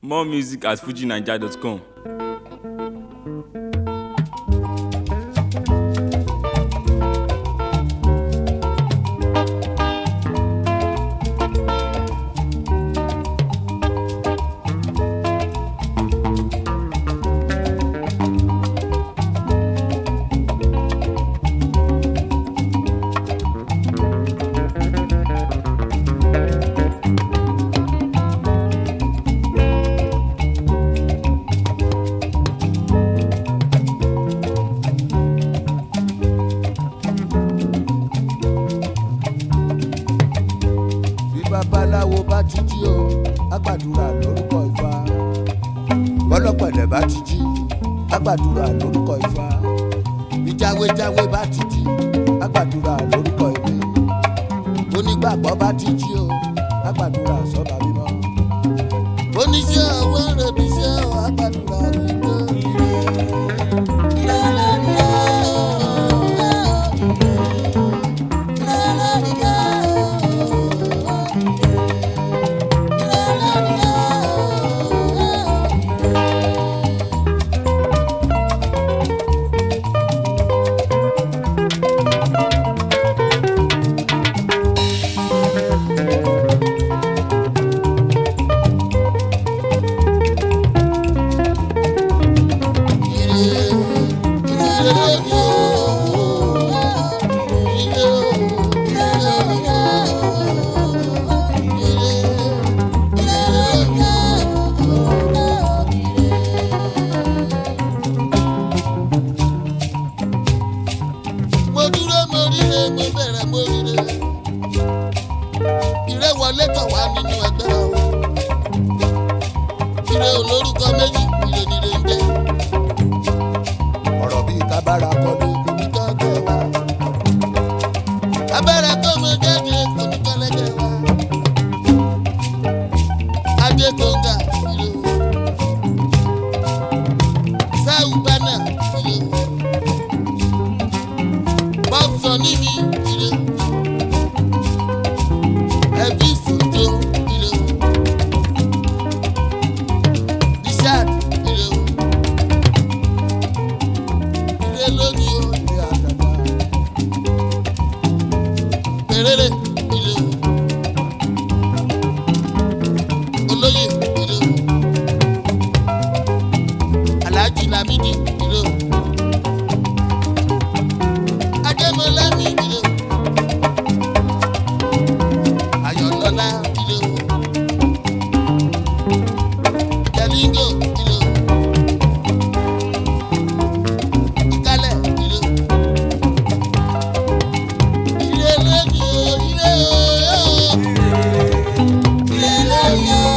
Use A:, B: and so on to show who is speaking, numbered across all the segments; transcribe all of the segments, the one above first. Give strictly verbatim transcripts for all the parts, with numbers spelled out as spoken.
A: More music at fuji naija dot com.
B: Babaláwo bá ti jí o, á gbàdúrà lórúkọ Ifá. Bọ́lọ́pẹ̀lẹ̀ bá ti jí, á gbàdúrà lórúkọ Ifá. Bí jáwéjáwé bá ti jí, á gbàdúrà lórúkọ Ewé. Onígbàgbọ́ bá ti jí o, á gbàdúrà sọ́ba mímọ́. Oníṣẹ́ ọwọ́ rẹ̀ bí iṣẹ́ ọ̀ á gbàdúrà lórúkọ Ire. Ire wọlé tọ̀ wá nínú ẹgbẹ́ o. Ire olórúkọ méjì, ire nire ń jẹ́. Ọ̀rọ̀ bíi kábàárà kọ́lé ní kọ́kẹ́ wa. Abẹ́rẹ́ tó mọ jáde kò ní kọ́lẹ́kẹ́ wa. Adé kòńgà ire o. Sáwù bánà ire o. Bọ́ọ̀sọ̀ ní mi ire o. Ẹbí ìfòjò ire o. Richard ire o. Ire lónìí o ire àdàdà. Pèrèrè ire o. Olóyè ire o. Alhaji Lamidi ire o. Adémọlámi ire o. Ayọ̀lọ́lá ire o. Jalingo ire o. Ìkálẹ̀ ire o. Ire lónìí o ire o. Ire lónìí o.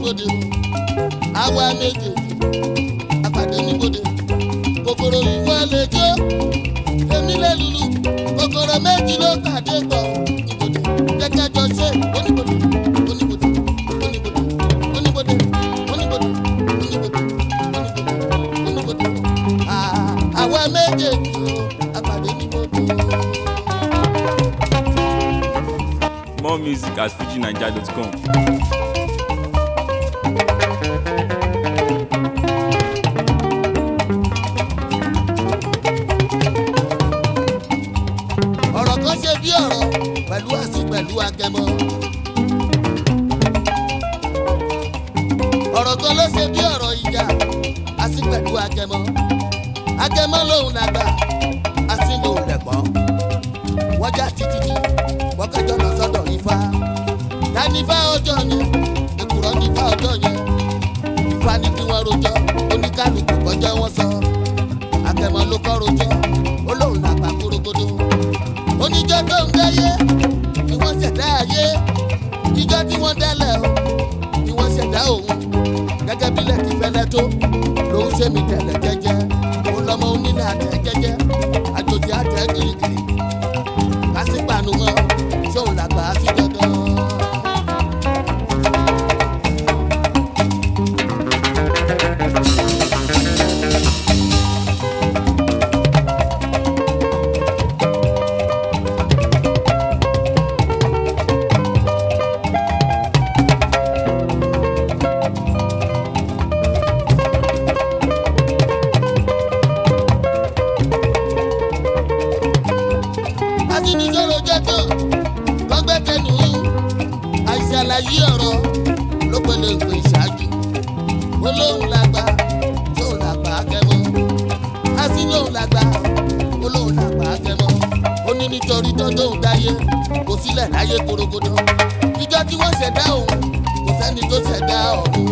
B: níbodè àwa méjèèjì apàdé níbodè kòkòrò ìwọ lè jó èmi lè lùlù kòkòrò méjì ló pàdé pọ̀ níbodè jẹ́jẹ́ jọ ṣe oníbodè oníbodè oníbodè oníbodè oníbodè oníbodè oníbodè àwa méjèèjì apàdé níbodè.
A: More music at fuji naija dot com.
B: ọ̀rọ̀ kan ṣe bí ọ̀rọ̀ pẹ̀lú àsì pẹ̀lú agẹmọ. ọ̀rọ̀ kan ló ṣe bí ọ̀rọ̀ ìjà àsì pẹ̀lú agẹmọ. agẹmọ lòun làgbà àsì lòun lẹ̀gbọ́n. wọ́n já títí wọ́n kẹjọ lọ sọ́dọ̀ Ifá. dání Ifá ọjọ́ yẹn èkùrọ́ ní Ifá ọjọ́ yẹn. Ifá ní kí wọ́n rojọ́ oníkálukú kọjá wọn sọ. agẹmọ ló kọ́ rojọ́ ó lòun làgbà kúrógódó. oníjọ́ tó ń dáyé ni wọ́n ṣẹ̀dá ayé. ìjọ́ tí wọ́n dálẹ̀ o ni wọ́n ṣẹ̀dá òun. gẹ́gẹ́ bílẹ̀ ti fẹ́lẹ́ tó lòun ṣe mí tẹ̀lẹ̀ jẹ́jẹ́. mo lọ́mọ onílẹ̀ àtẹ jẹ́jẹ́ àjòjì àtẹ gírígírí. kásìpàánù mọ́ ṣóun làgbà sí dandan. àìṣàlàyé ọ̀rọ̀ ló pẹ̀lú ìpè ìṣáájú. olóhùn làgbà tóun làgbà akẹ́mọ́. àti lóhùn làgbà olóhùn làgbà akẹ́mọ́. ó ní nítorí tó tóun dáyé kò sílẹ̀ láyé korogodo. ìjọ tí wọ́n ṣẹ̀dá òun kò sẹ́ni tó ṣẹ̀dá ọ̀hún.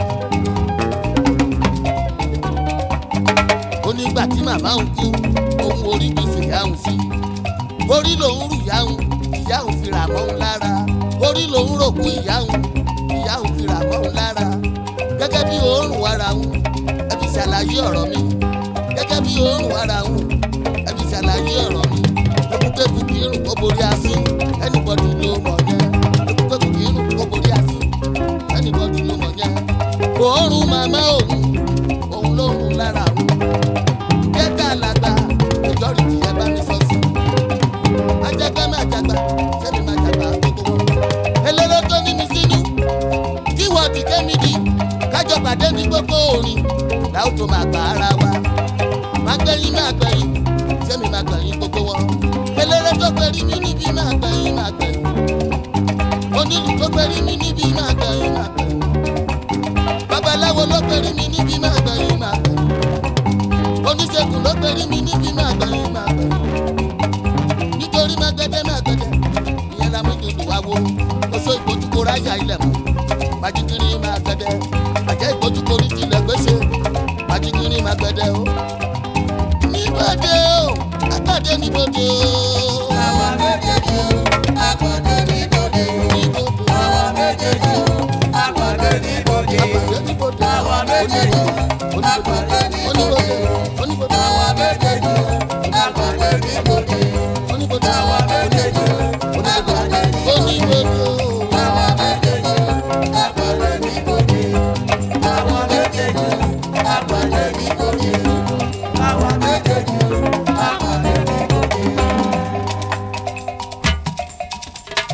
B: ó nígbà tí màmá òun kú òun orí gbèsè ìyá òun sí. orí lòun rù ìyá òun ìyá òun fi rà mọ́ òun lára. orí lòun rò kú ìyá òun ìyá òun fi rà mọ́ òun lára. gẹ́gẹ́ bí òórùn ara òun ẹbí ṣàlàyé ọ̀rọ̀ mi. gẹ́gẹ́ bí òórùn ara òun ẹbí ṣàlàyé ọ̀rọ̀ mi. ekúkẹ́kù kì í rùn kó borí asín ẹnìbọ̀dì ló mọ̀ yẹn. ekúkẹ́kù kì í rùn kó borí asín ẹnìbọ̀dì ló mọ̀ yẹn. òórùn màmá òun òun ló rùn lára òun. kẹ́kẹ́ àlàgbà ìjọ́rìí ti ẹ bá mi sọ sí. ajagba máa jagba sẹ́mi máa jagba gbogbo wọn. eléré tó ní mi sínú kí wọ́n ti ké mi dì kájọ pàdé ní gbogbo orin láwọn tó máa gbà ara wa. máa gbẹ̀yìn máa gbẹ̀yìn sẹ́mi máa gbẹ̀yìn gbogbo wọn. eléré tó pẹ̀rí mi níbi máa gbẹ̀yìn máa gbẹ̀yìn. onílù tó pẹ̀rí mi níbi máa gbẹ̀yìn máa gbẹ̀yìn. babaláwo ló pẹ̀rí mi níbi máa gbẹ̀yìn máa gbẹ̀yìn. oníṣègùn ló pẹ̀rí mi níbi máa gbẹ̀yìn máa gbẹ̀yìn. nítorí mágẹ́dẹ́ mágẹ́dẹ́ ìyẹn la mú ìdòdò wá wo. oṣù ìgbójúkọ ráyà ilẹ̀ mọ́ májíkiri mágẹ́dẹ́ àjẹ́ ìgbójúkọ orí tilẹ̀ gbèsè májíkiri mágẹ́dẹ́ o. níbodè o àpàdé níbodè o.
C: àwa méjèèjì o àpàdé níbodè o. àwa méjèèjì o àpàdé níbodè o.
B: àpàdé níbodè o.
C: àwa méjèèjì o àpàdé níbodè o.
B: oníbodè
C: àwa méjèèjì o àpàdé níbodè o.
B: oníbodè
C: àwa méjèèjì o àpàdé níbodè o.
B: oníbodè o.
C: àwa méjèèjì o àpàdé níbodè o. àwa méjèèjì o àpàdé níbodè o. àwa méjèèjì o àpàdé níbodè o.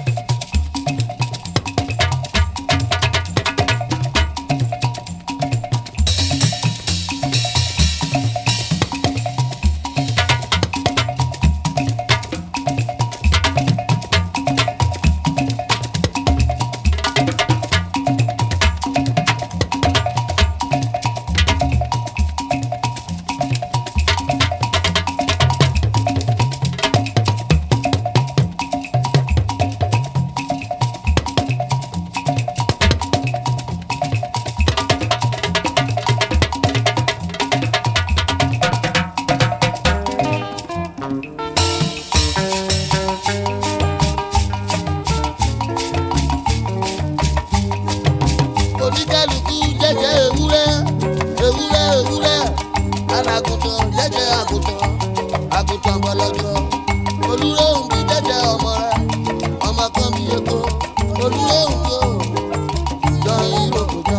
B: àgùntàn jẹ́jẹ́ àgùntàn àgùntàn bọ̀lọ́jọ́ olúróhùn bí jẹ́jẹ́ ọmọ rẹ ọmọ kan bí epo olúróhùn bí ó jọ ìrókò jọ.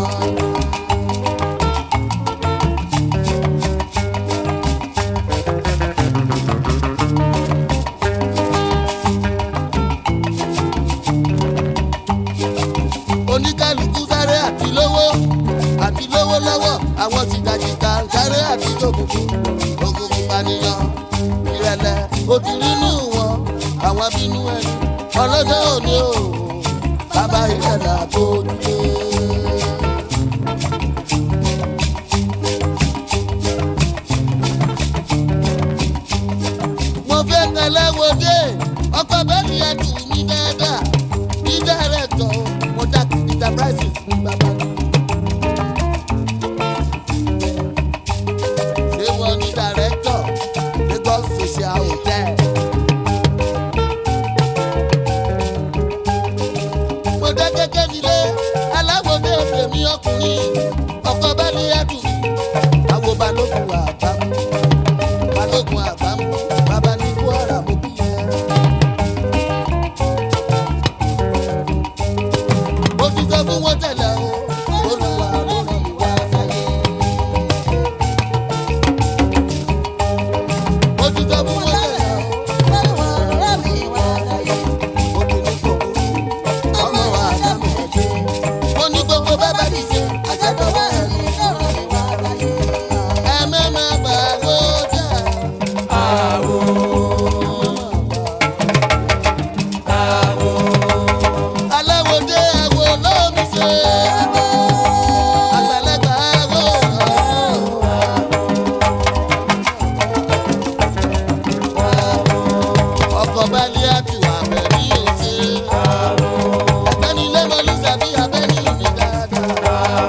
B: oníkálukú sáré àti lówó àti lówó lọ́wọ́ àwọn tìjàjìjà sáré àti òkùnkùn òkùnkùn pànìyàn ìrẹ̀lẹ̀ òdì nínú wọn àwọn bínú ẹni ọlọ́jọ́ òní o bàbá ìrẹ̀lẹ̀ àbójútó. mo fẹ́ tẹ̀lé wo dé ọkọ̀ bẹ́ẹ̀ ni ẹ̀dùn mi dáadáa ní dẹ́rẹ́tọ̀ mo dá enterprises fún bàbá mi. ṣé wọ́n ní director Lagos social hotel. mo dá gẹ́gẹ́ nílé aláwọ̀dé èmi ọkùnrin ọkọ̀ bá ní ẹ̀dùn àwo balógun àbámu balógun àbámu bàbá ní Kwara mo bí yẹn. mo ti sọ fún wọn tẹ́lẹ̀ o olùwà lórí ìwà sáyé. mo ti sọ fún wọn tẹ́lẹ̀ o olùwà lórí ìwà sáyé. obìnrin kò burú ọmọ wa dámọ̀ ẹ̀jẹ̀. mo ní gbogbo bàbá mi ṣe àjẹtọ̀wọ́ ẹ̀mí lórí ìwà sáyé. ẹ mẹ́mẹ́ gbàgbó jẹ́ àwò. aláwọ̀dé àwò lómi ṣe. àgbàlagbà àwò. ọkọ̀ balẹ̀ àti àbẹ̀ní òṣè. ẹgbẹ́ ni lẹ́mọ̀lú sàbí abẹ́ní mi dáadáa.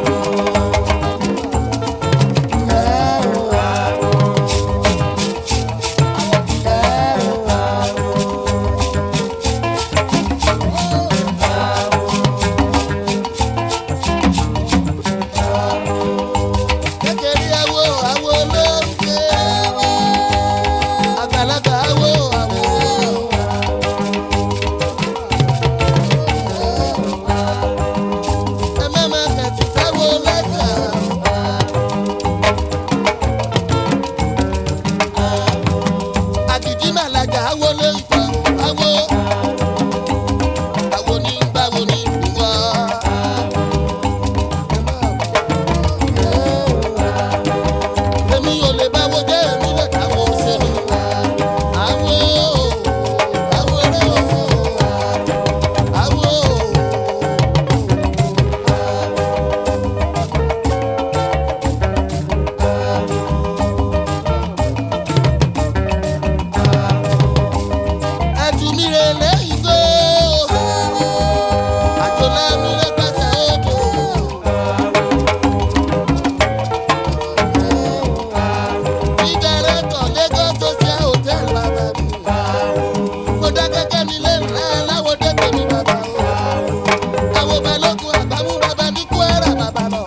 B: kékeré àwò àwò ló ń ṣe. àgbàlagbà àwò àwò. ẹ má má tẹ̀sí sáwó lẹ́sà. àdìdí màlájà àwò ló ń tọ́ àwò. àwò ní báwo ní ìwọ. èmi ò lè báwo jẹ́ èmi lè káwọ́ òṣèlú. àwò àwò rẹ̀ o àwò. ẹ̀dùn mi rè lẹ́yìn tó. àjọlá mi rẹ̀ pàṣẹ odò. ìdẹ̀rẹ̀tọ̀ Lagos social hotel bàbá mi. mo dá gẹ́gẹ́ nílé ńlá aláwọ̀dé tèmi bàbá o. àwo balógun àbámú bàbá ní Kwara bàbá lọ.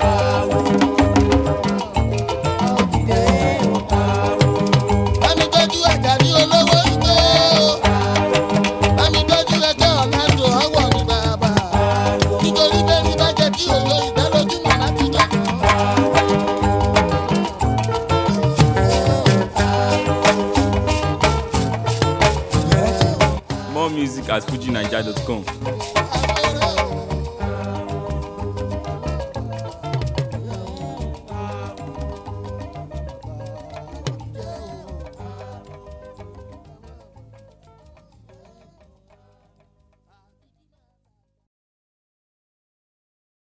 B: bámi tọ́jú Àjàní olówó ìgbé o. bámi tọ́jú ẹgbẹ́ Ọ̀làndò ọwọ́ mi bàbá. nítorí bẹ́ẹ̀ ni bá jẹ́ kí òye ìdálójúmọ̀ láti jẹ́.
A: More music at fuji naija dot com.